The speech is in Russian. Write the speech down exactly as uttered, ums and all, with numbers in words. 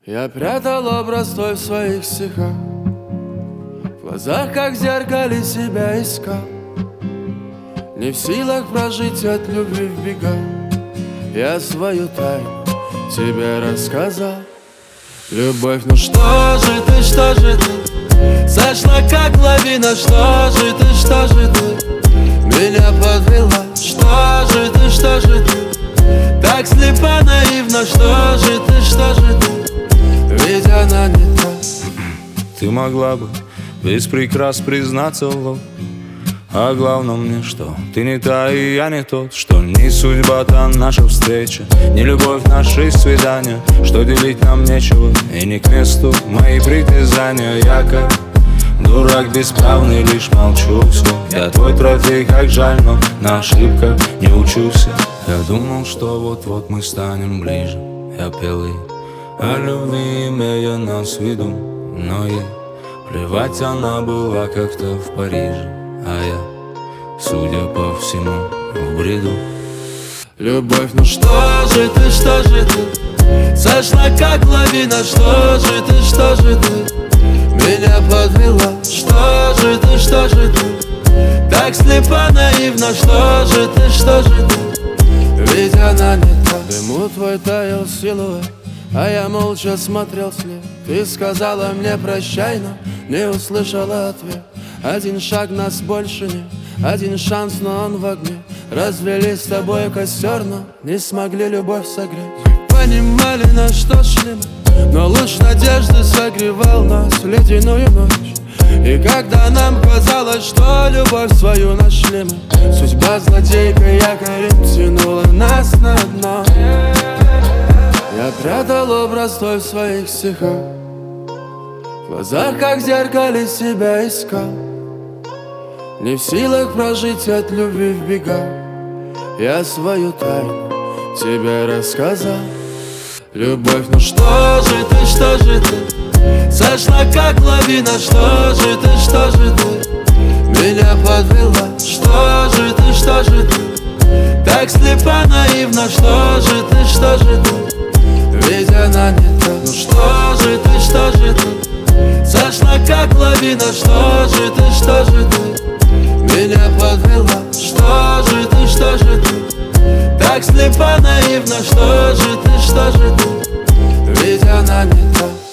Я прятал образ твой в своих стихах, в глазах, как в зеркале, себя искал. Не в силах прожить от любви в бегах, я свою тайну тебе рассказал. Любовь, ну что же ты, что же ты, сошла как лавина, что же ты, что же ты, меня подвела. Что же ты, что же ты, так слепо, наивно, что же ты, что же ты, ведь она не та. Ты могла бы без прикрас признаться в лоб, а главное мне, что ты не та и я не тот, что не судьба-то наша встреча, не любовь наши свидания, что делить нам нечего и не к месту мои притязания. Я как дурак бесправный, лишь молчу все. Я твой трофей, как жаль, но на ошибках не учусь. Я думал, что вот-вот мы станем ближе. Я пел ей о любви, имея нас в виду, но ей плевать, она была как-то в Париже, а я, судя по всему, в бреду. Любовь, ну что же ты, что же ты, сошла как лавина, что же ты, что же ты, меня подвела. Что же ты, что же ты, так слепо, наивно, что же ты, что же ты, ведь она не та. Дыму твой таял силуэт, а я молча смотрел вслед. Ты сказала мне прощай, но не услышала ответ. Один шаг, нас больше нет, один шанс, но он в огне. Развели с тобой костер, но не смогли любовь согреть. Мы понимали, на что шли мы, но луч надежды согревал нас в ледяную ночь. И когда нам казалось, что любовь свою нашли мы, судьба злодейка якорем тянула нас на дно. Я прятал образ твой в своих стихах, в глазах, как в зеркале, себя искал. Не в силах прожить от любви в бегах, я свою тайну тебе рассказал. Любовь, ну что же ты, что же ты, сошла как лавина, что же ты, что же ты, меня подвела. Что же ты, что же ты, так слепо, наивно, что же ты, что же ты, ведь она не та. Ну что же ты, что же ты, сошла как лавина, что же ты, что же ты, меня подвела. Что же ты, что же ты, так слепо, наивно, что же ты, что же ты, ведь она не та.